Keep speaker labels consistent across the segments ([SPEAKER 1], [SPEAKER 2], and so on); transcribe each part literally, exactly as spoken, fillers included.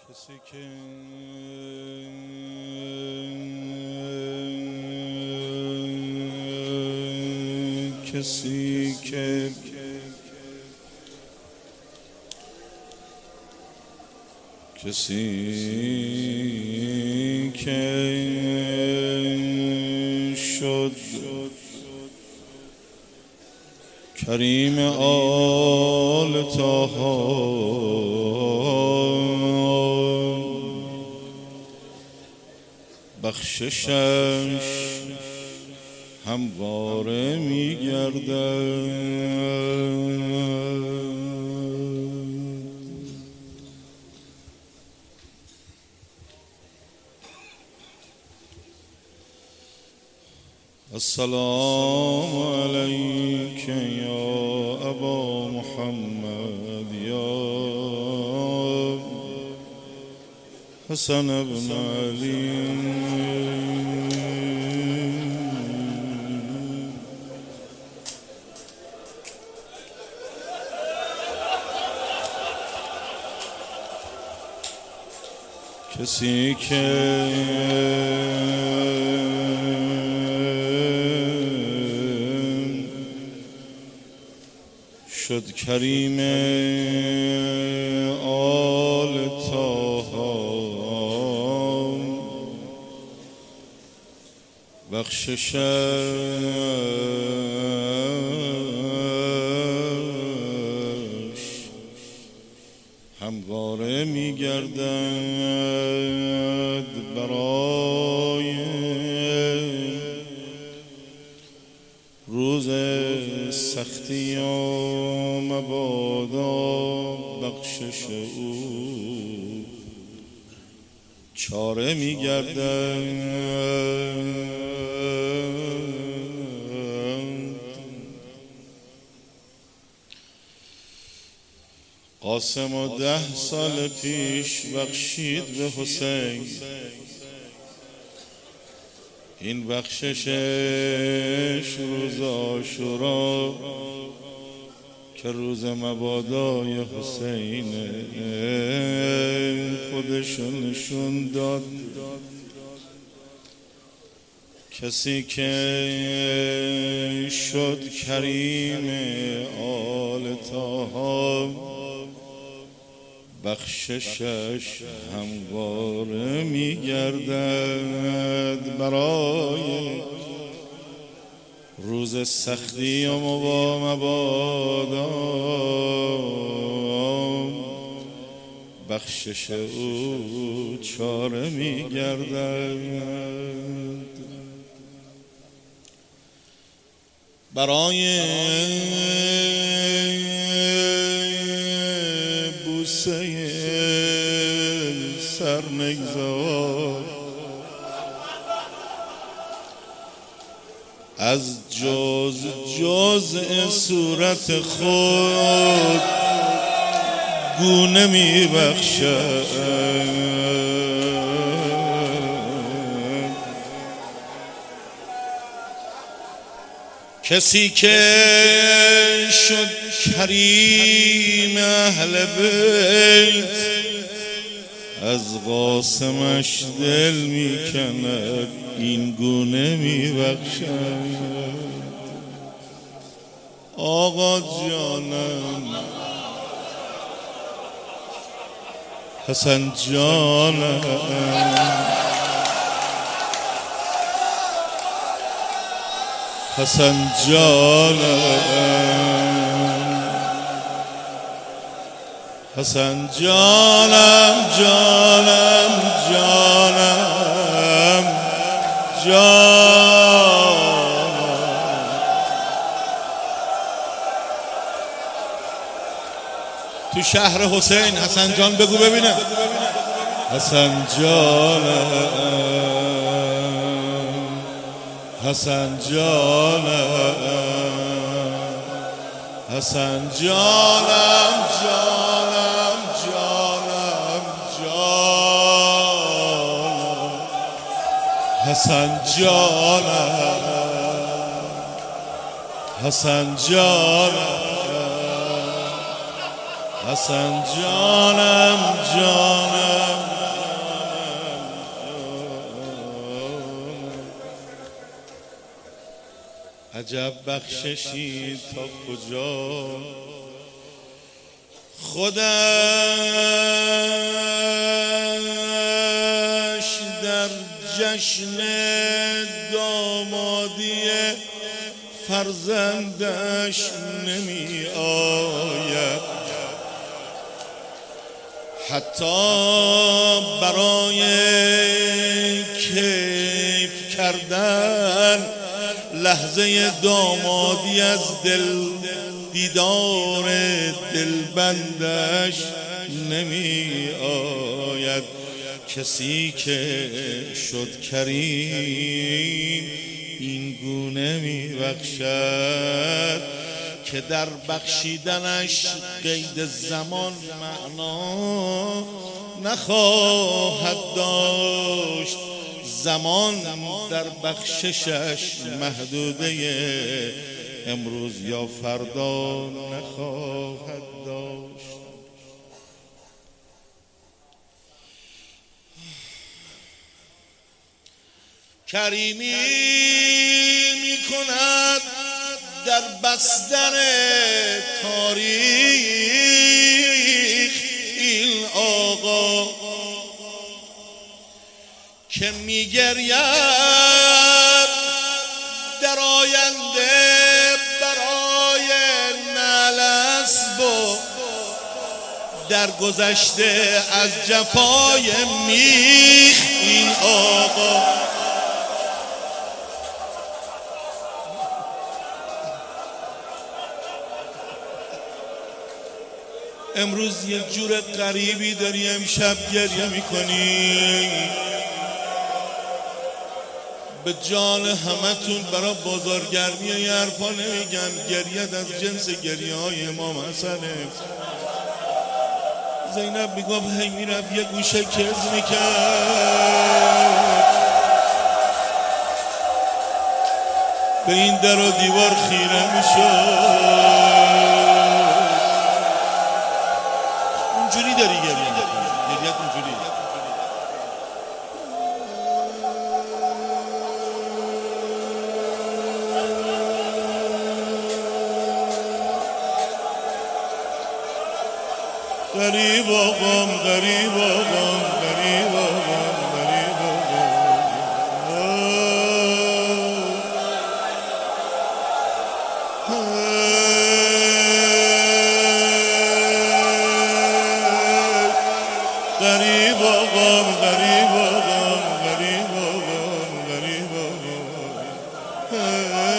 [SPEAKER 1] کسی که کسی که کسی که شد کریم آل طه بخششش همواره می‌گردد. السلام علیک یا ابا محمد یا حسن ابن علی. کسی که شد کریم آل طه بخششش همواره می‌گردد برای روز سختی و مبادا بخشش او چاره می‌گردد. قاسم و ده سال پیش بخشید به حسین، این بخششش روز عاشورا که روز مبادای حسین خودشون نشون داد. کسی که شد کریم آل طه بخششش همواره می‌گردد برای روز سختی و مبادا بخشش او چاره می‌گردد. برای بوسه سر نگذار از جز جزء صورت خود گونه میبخشد. کسی که شد کریم اهل بیت از قاسمش دل میکند این گونه میبخشد. آقا جانم حسن جانم حسن جانم حسن جانم جانم جانم جانم تو شهر حسین حسن جان بگو ببینم. حسن جانم حسن جانم حسن جانم جانم جانم جانم حسن جانم حسن جانم حسن جانم جانم عجب بخششی تا کجا خودش در جشن دامادی فرزندش نمی آید، حتی برای کیف کردن لحظه دامادی از دل دیدار دلبندش نمی آید. کسی که شد کریم این گونه می بخشد که در بخشیدنش قید زمان معنا نخواهد داشت. زمان در بخششش محدوده امروز یا فردا نخواهد داشت. کریمی می کند در بستر تاریخ این آقا که می گرید در آینده برای نلسب و در گذشته از جفای میخ این آقا. امروز یک جور غریبی داری امشب گریه میکنی، به جان همتون برای بازارگرمی یه حرفا نمیگم، گریت از جنس گریه های امام حسنه. زینب میگم هی میرفت یه گوشه کز میکرد، به این در و دیوار خیره میشد. اونجوری داری گریه میکنی، گریت اونجوری. غریب آقام غریب آقام غریب آقام غریب آقام غریب آقام غریب آقام غریب آقام غریب آقام.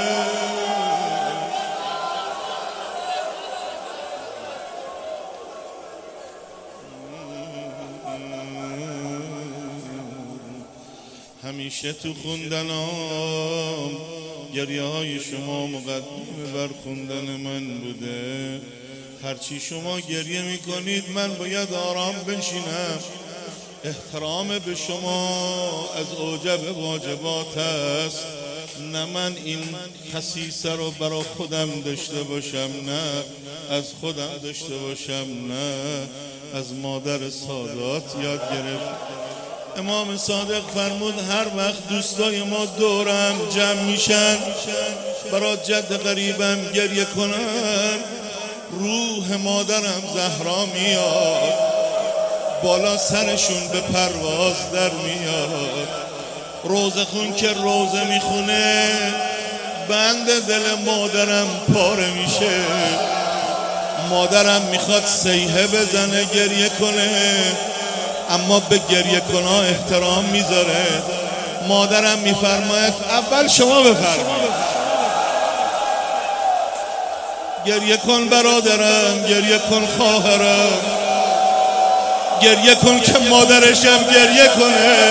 [SPEAKER 1] همیشه تو خوندنام گریه های شما مقدمه بر خوندن من بوده. هرچی شما گریه میکنید من باید آرام بنشینم. احترام به شما از اوجب واجبات است، نه من این خصیصه رو برای خودم داشته باشم، نه از خودم داشته باشم، نه از مادر سادات یاد گرفت. امام صادق فرمود هر وقت دوستای ما دورم جمع میشن برای جد غریبم گریه کنن، روح مادرم زهرا میاد بالا سرشون به پرواز در میاد. روزه خون که روزه میخونه بند دل مادرم پاره میشه. مادرم میخواد صیحه بزنه گریه کنه، اما به گریه کنها احترام میذاره. مادرم میفرماید اول شما بفرمایید گریه کن برادرم، گریه کن خواهرم، گریه کن که مادرشم گریه کنه.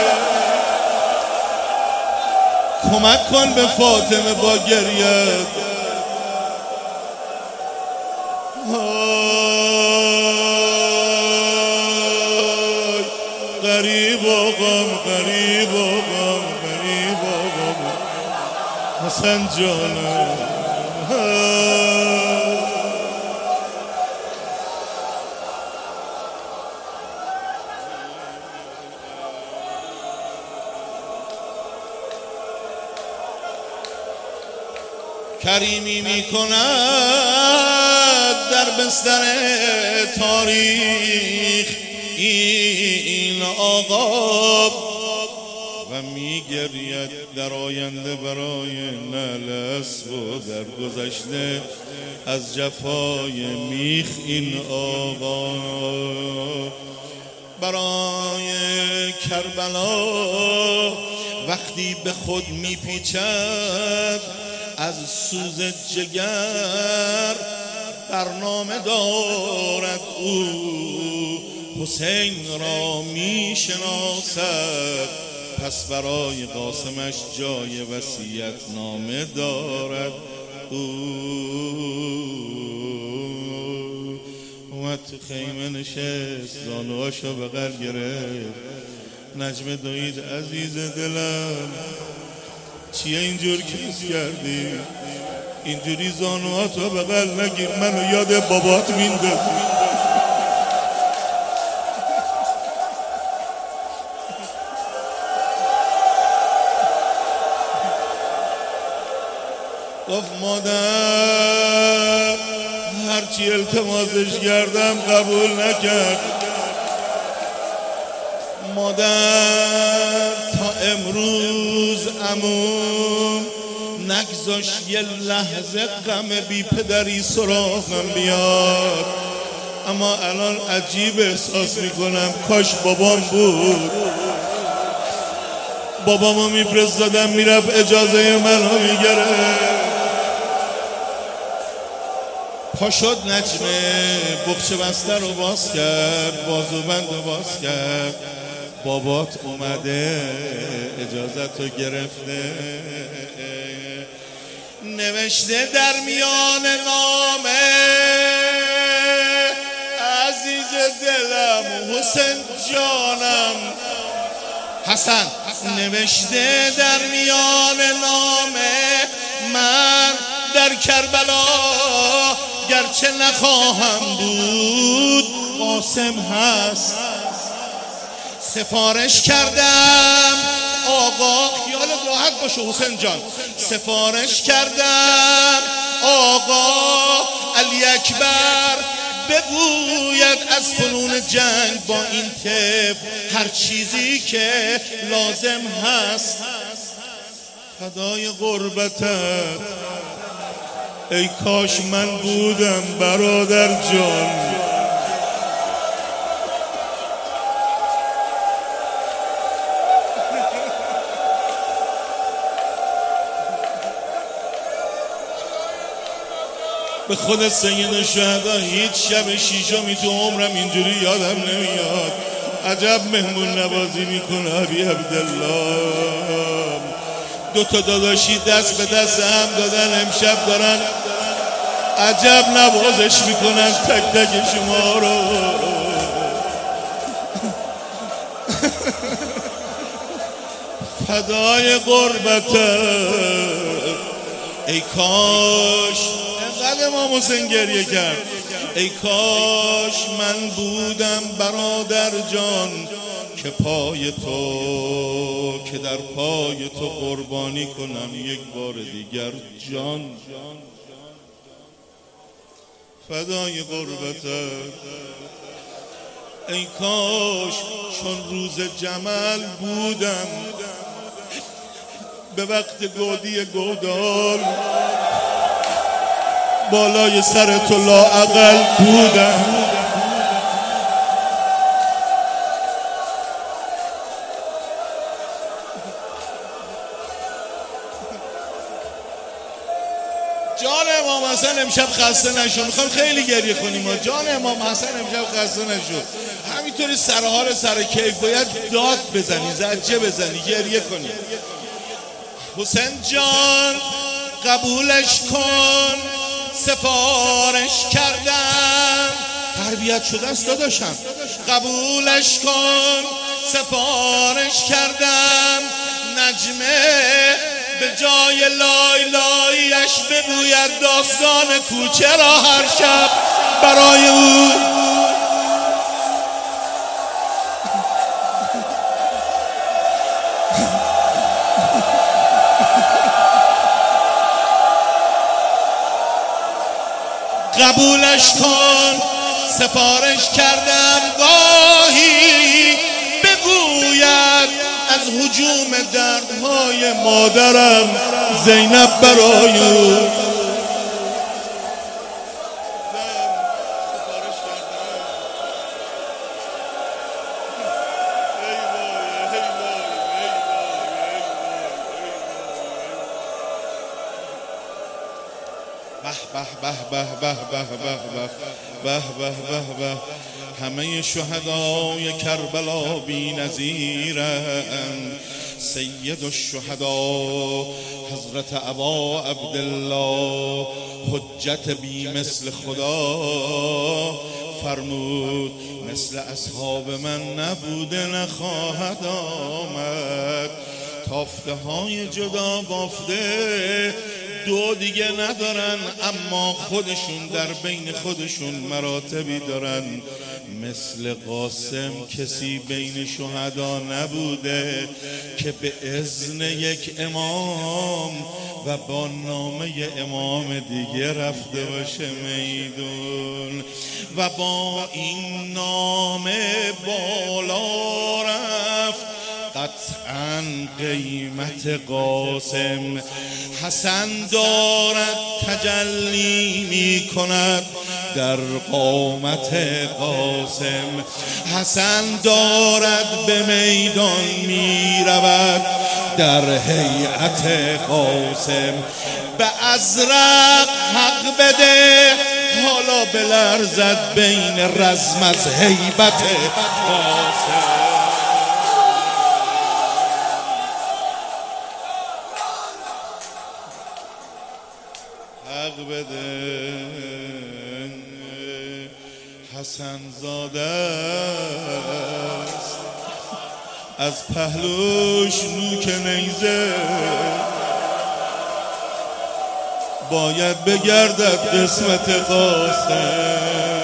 [SPEAKER 1] کمک کن به فاطمه با گریت. غریب آقام غریب آقام غریب آقام حسن جانم. کریمی میکند در بستر تاریخ این آقا و میگرید در آینده برای نلس و در گذشته از جفای میخ این آقا برای کربلا وقتی به خود میپیچد از سوز جگر برنامه دارد او حسین را میشناسد پس برای قاسمش جای وصیت نامه دارد او اومد تو خیمه نشست زانوهاشو بغل گرفت نجمه دوید عزیز دلم چیه اینجور کس کردی اینجوری زانوهاتو بغل نگیر منو یاد بابات میندازی گفت مادر هرچی التماسش کردم قبول نکرد مادر تا امروز عموم نگذاش یه لحظه غم بی پدری سراغم بیاد اما الان عجیب احساس میکنم کاش بابام بود بابامو میفرستادم میرفت اجازه منو میگرفت پا شد نجمه بخچه بسته رو باز کرد بازوبند رو باز کرد بابات اومده اجازت رو گرفته نوشته در میان نامه عزیز دلم حسین جانم حسن نوشته در میان نامه من در کربلا گرچه نخواهم بود قاسم هست سفارش کردم آقا خیالت راحت باشه حسین جان سفارش کردم آقا علی اکبر بگوید از فنون جنگ با این طب هر چیزی که لازم هست فدای غربتت ای کاش من بودم برادر جان به خود سید شهدا هیچ شب شیشمی تو عمرم اینجوری یادم نمیاد عجب مهمون نوازی میکنه علی عبدالله دو تا داداشی دست به دست هم دادن امشب دارن عجب نوازش میکنن تک تک شما رو فدای غربتت ای کاش انقدر امام حسین گریه کرد ای کاش من بودم برادر جان که پای تو که در پای تو قربانی کنم یک بار دیگر جان فدای غربتت ای کاش چون روز جمل بودم به وقت گودی گودال بالای سر تو لااقل بودم جان امام حسن امشب خسته نشو میخوام خیلی گریه کنیم جان امام حسن امشب خسته نشو همینطوری سرحال سر کیف باید داد بزنی زجه بزنی گریه کنی حسین جان قبولش کن سفارش کردم تربیت شده است داداشم قبولش کن سفارش کردم نجمه به جای لای لایش بگوید داستان کوچه را هر شب برای او قبولش کن. سفارش کردم گاهی بگوید از هجوم دردهای مادرم زینب برای او. به به به به به به به به به به همه شهدای کربلا بی نظیرند. سید الشهدا حضرت ابا عبدالله حجت بی مثل خدا فرمود مثل اصحاب من نبوده نخواهد آمد. تافته های جدا بافته دو دیگه ندارن، اما خودشون در بین خودشون مراتبی دارن. مثل قاسم کسی بین شهدا نبوده که به اذن یک امام و با نامه امام دیگه رفته باشه میدون و با این نامه بالا رفت. قطعاً قیمت قاسم. حسن دارد تجلی می کند در قامت قاسم. حسن دارد به میدان می رود در هیئت قاسم. به ازرق حق بده حالا بلرزد بین رزم از هیبت قاسم. حق بده حسن زاده است از پهلوش نوک نیزه باید بگردد قسمت قاسم.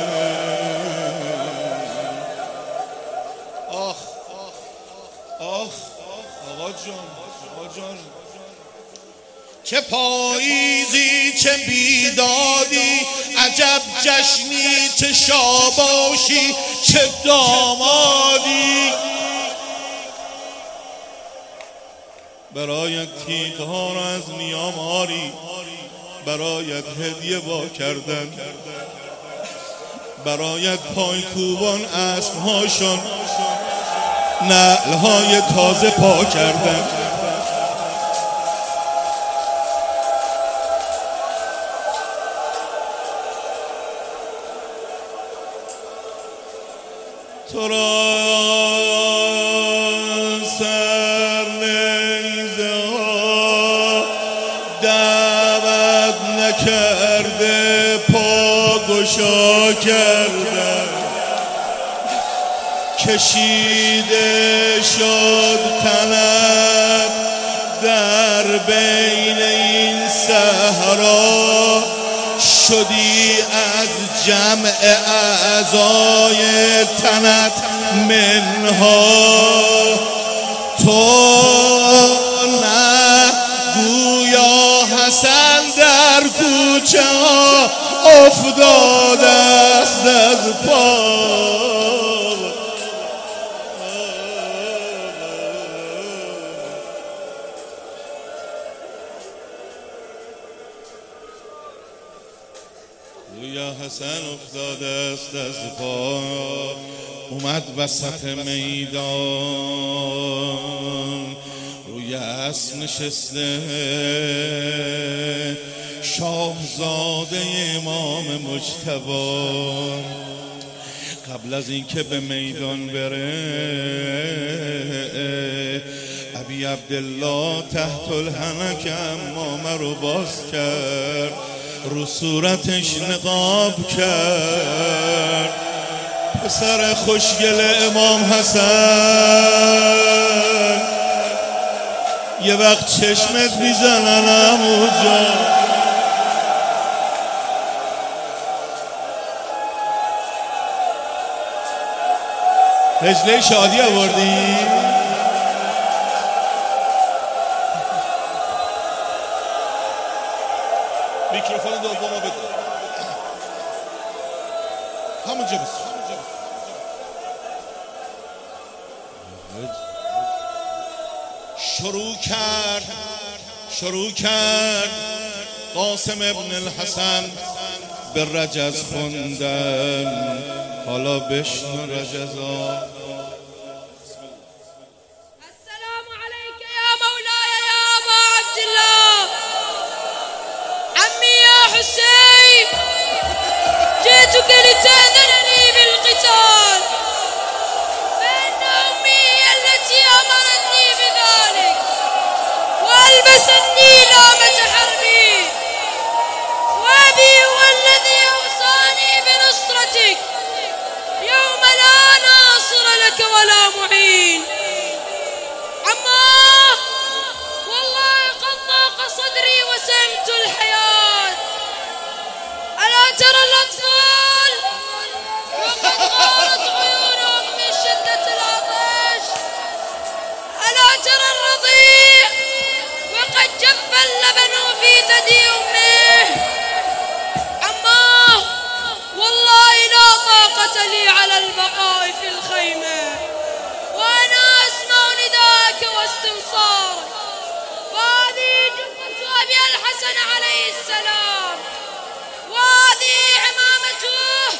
[SPEAKER 1] آخ آخ آقا جان آقا جان چه پاییزی چه بیدادی، عجب جشنی چه شاباشی چه دامادی. برایت تیغها را از نیام آری، برایت هدیه با کردن، برایت پای کوبان اسبهاشون نعلهای تازه پا کردن. تو را سر نیزه ها دعوت نکرده پا گشا کرده، کشیده شد تنت در بین این صحرا، شدی از جمع اعضای تنت منها. تو نه گویا حسن در کوچه ها افتاده است از پا. گویا حسن افتاده است از پا، اومد وسط میدان روی اسب نشسته، شاهزاده امام مجتبی. قبل از اینکه به میدان بره ابی عبدالله تحت الحنک امامه رو باز کرد، رو صورتش نقاب کرد. پسر خوشگل امام حسن یه وقت چشمت میزنن عمو جان، هجله شادی آوردی؟ میکروفون دومو بده. همونجا بس. شروع کرد شروع کرد قاسم ابن الحسن به رجز خوندن. حالا بشنو رجزا.
[SPEAKER 2] السلام عليك يا مولاي يا أبا عبد الله عمي يا حسين، جئتك لتأذنني بالقتال، فإن أمي هي التي أمرتني بذلك، وألبستني لامة حربي، وأبي هو الذي أوصاني بنصرتك يوم لا ناصر لك ولا معين. عماه والله قد ضاق صدري وسمت الحياة. ألا ترى الأطفال وقد غارت عيونهم من شدة العطش؟ ألا ترى الرضيع وقد جف اللبن في ثدي أمه؟ عماه والله لا طاقة لي على البقاء في الخيمة، وأنا أسمع نداءك واستنصارك. وهذه جثة أبي الحسن عليه السلام، وهذه عمامته،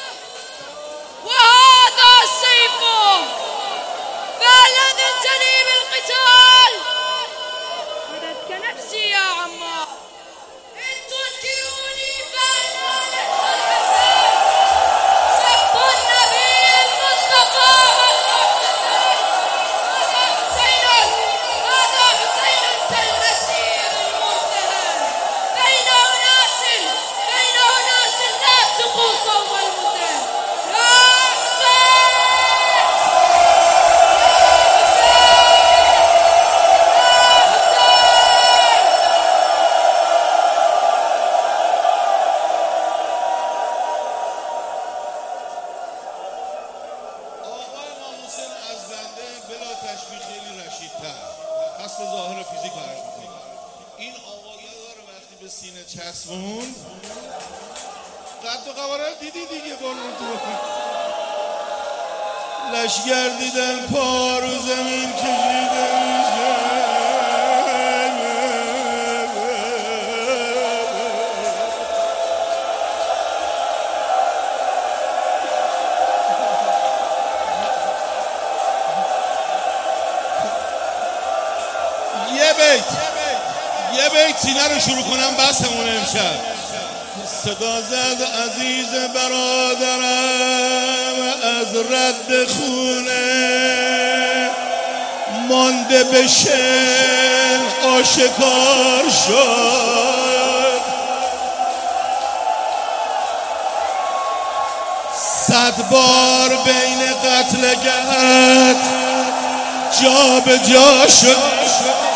[SPEAKER 2] وهذا سيفه، فهل أذنت لي بالقتال؟ فدتك نفسي يا عمار. إن تنكروني فأنا نحن الحسن سب النبي المصطفى والمحسن. هذا حسين هذا حسين كالمسير المرتهن بين أناس بين أناس لا سقوا صوم المتهم. يا حسين
[SPEAKER 1] آقای امام حسین از بنده بلا تشبیه خیلی رشیدتر، پس به ظاهر فیزیک عرض می‌کنم. این آقایه داره وقتی به سینه چسبون قد و قواره دیدی دیگه. بارون تو لشگر دیدن پا رو زمین کشیده میشه. یه بیت یه بیت سینه رو شروع کنم بسمونه امشب. صدا زد عزیز برادرم از رد خونه، مانده به شن آشکار شد. صد بار بین قتلگهت جا به جا شد.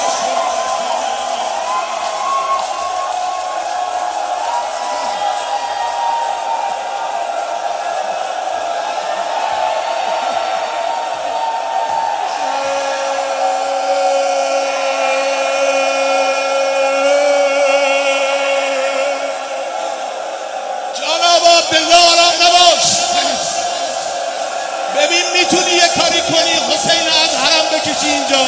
[SPEAKER 1] ببین میتونی یه کاری کنی حسین از حرم بکشی اینجا.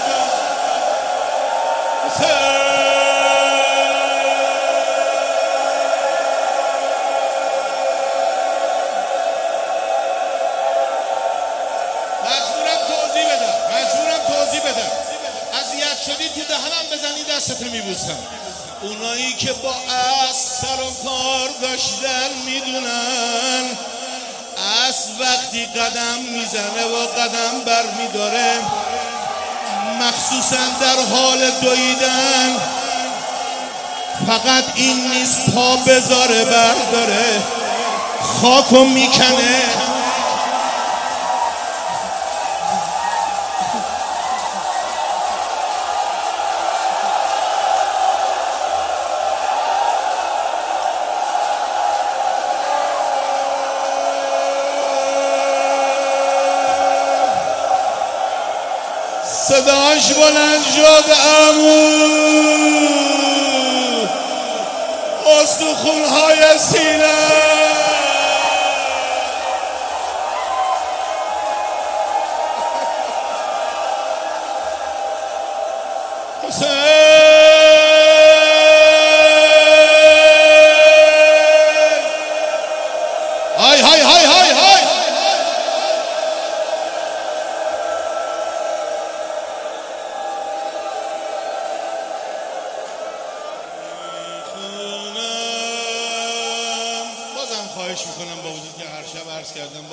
[SPEAKER 1] مجبورم توضیح بدم مجبورم توضیح بدم اذیت شدی تو دهنم بزنی دستتو میبوسم. اونایی که با اسب سر و کار داشتن میدونن اسب وقتی قدم میزنه و قدم بر میداره، مخصوصا در حال دویدن، فقط این نیست پا بذاره برداره خاکو میکنه. صداش بلند شد عمو، استخونهای سینه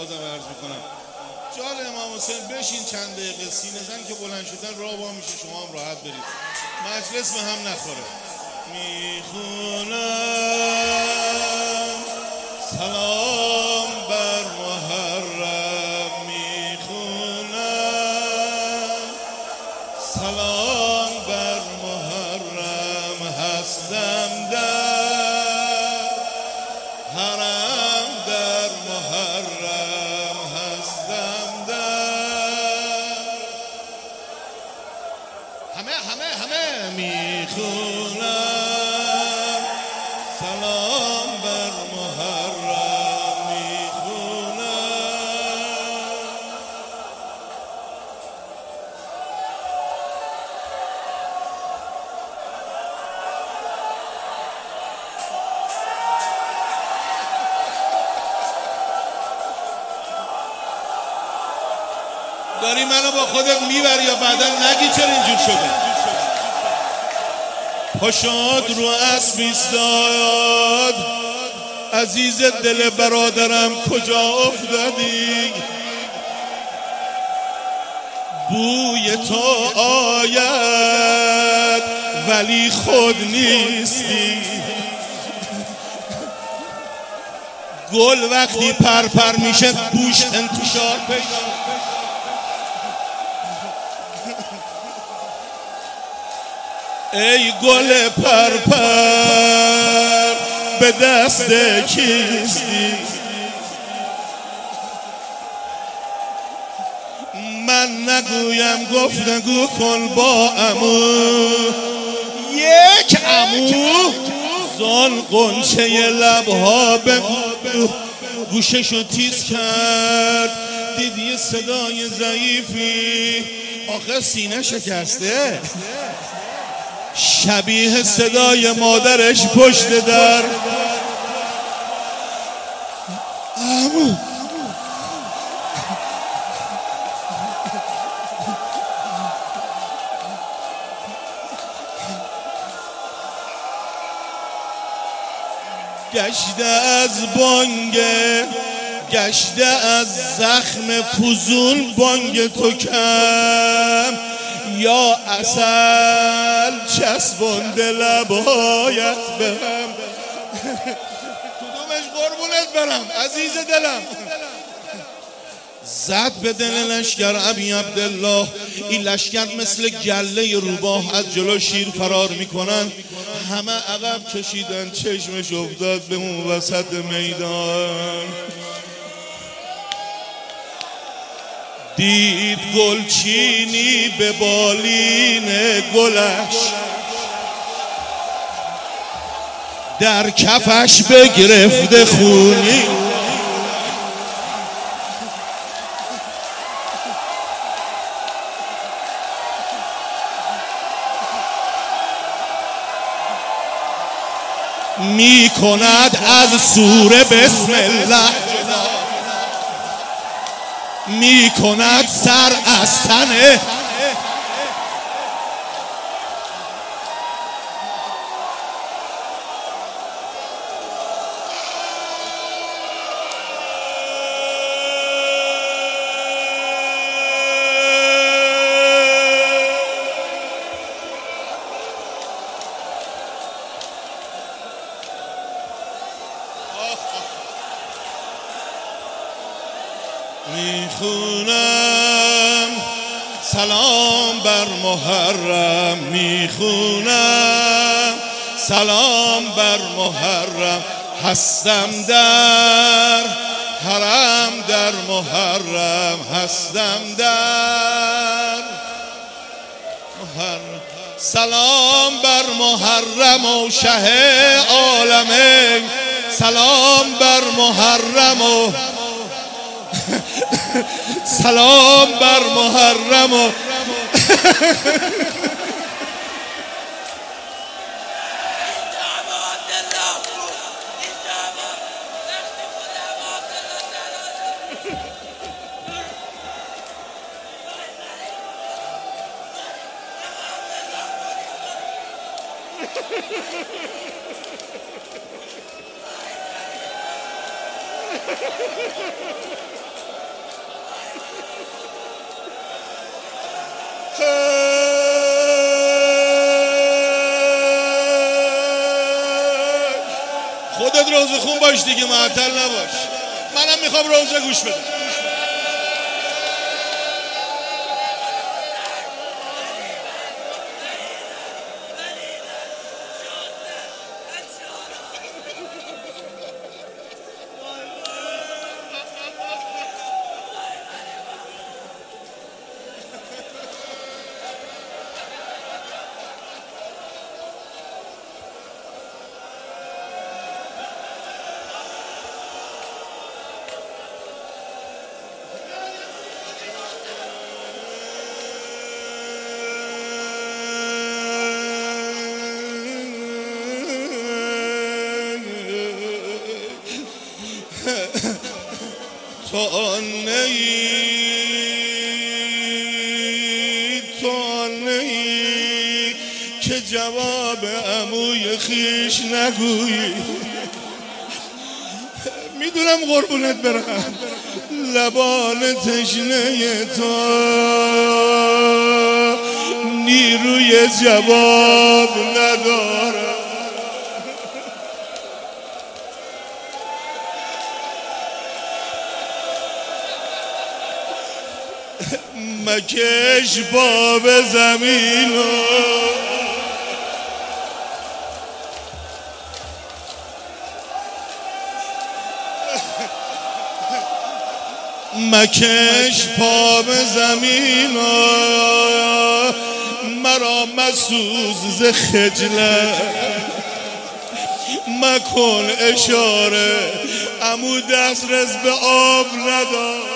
[SPEAKER 1] بازم عرض میکنم جان امام حسین بشین چند دقیقه، سینه زن که بلند شدن راه با میشه، شما هم راحت برید، مجلس به هم نخوره. میخونم سلام بر محرم، میخونم سلام بر محرم، هستم در حرم در محرم، هستم در همه همه همه میخونم سلام بر محرم، میخونم داری منو با خودت میبری یا بعدا نگی چرا اینجور شده؟ پاشاد رو اسب ایستاد، عزیز دل برادرم کجا افتادی؟ بوی تو آید ولی خود نیستی، گل وقتی پرپر میشه بوش انتشار پیدا. ای گل پرپر به دست کیستی؟ من نگویم گفتگو کن با عمو، یک عمو زان قنچه لبها بگو. گوششو تیز کرد، دیدی صدای ضعیفی، آخه سینه شکسته، شبیه صدای مادرش پشت در. عمو گشته از بانگه، گشته از زخم فزون بانگ تو کم، یا عسل چسبانده لبهایت بهم. کدومش قربونت برم عزیز دلم؟ زد به دل لشکر ابی عبدالله. این لشکر مثل گله روباه از جلو شیر فرار میکنن، همه عقب کشیدن، چشمش افتاد به اون وسط میدان. دید گلچینی به بالین گلش، در کفش بگرفته خونی. می کند از سوره بسم الله، می کند سر از تنه. میخونم سلام بر محرم، میخونم سلام بر محرم، هستم در حرم در محرم، هستم در محرم. سلام بر محرم و شه عالمین، سلام بر محرم و سلام بر محرم و روزه خون باش دیگه، معطل نباش. منم میخوام روزه گوش بدم. تو آن نی تو آن نی که جواب عموی خیش نگویی. میدونم قربونت برم لبان تشنه تو نیروی جواب نداره. مکش باب زمین مکش پا به زمین مرا مسوز ز خجلت مکن اشاره عمو دسترس به آب ندار.